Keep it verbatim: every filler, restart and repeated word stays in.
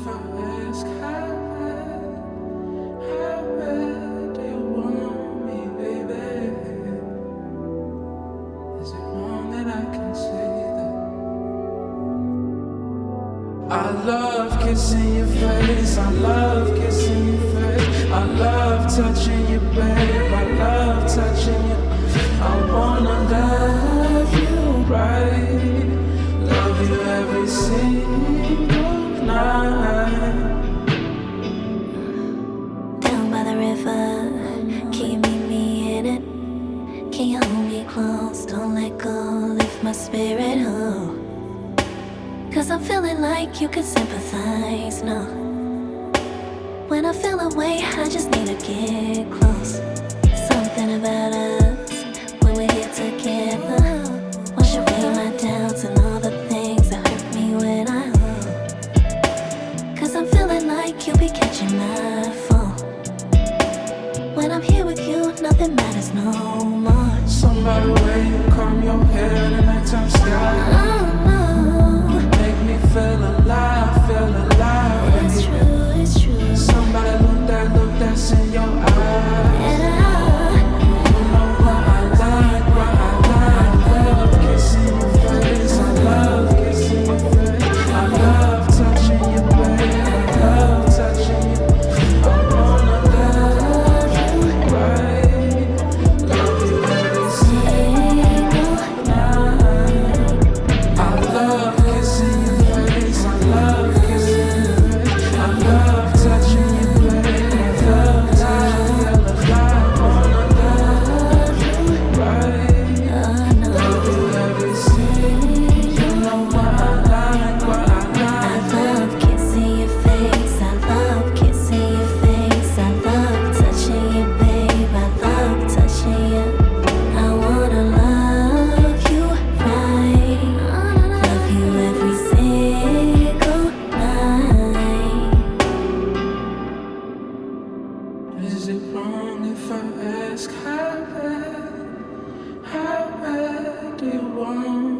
if I ask how bad, how bad do you want me, baby? Is it wrong that I can say that? I love kissing your face, I love kissing your face, I love touching you, babe, I love touching you. I wanna love you right, love you every single night. Down by the river, can you meet me in it? Can you hold me close, don't let go, lift my spirit, oh. Cause I'm feeling like you could sympathize, no. When I feel away, I just need to get close. Something about us, when we're here together, wash away my doubts and all the things that hurt me when I hold. Cause I'm feeling like you be catching my phone. When I'm here with you, nothing matters no more. Somebody way you comb your hair in the nighttime sky. Oh no, make me feel alive, feel alive. it's true, it's true. Somebody look that look that's in your eyes. And I, You know what I like, what I like. I love kissing your face, I love kissing your face, I love touching you, babe, I love touching you. I wanna love you right, love you every single night. I love kissing your face, I love kissing your face, I love touching you, babe, I love touching you. I wanna love you right, oh no. love you every single. You know what I like, what I I like. love kissing your face, I love kissing your face, I love touching you, babe, I love touching you. I wanna love you right, love you every single night. Is it wrong if I ask how bad, how bad do you want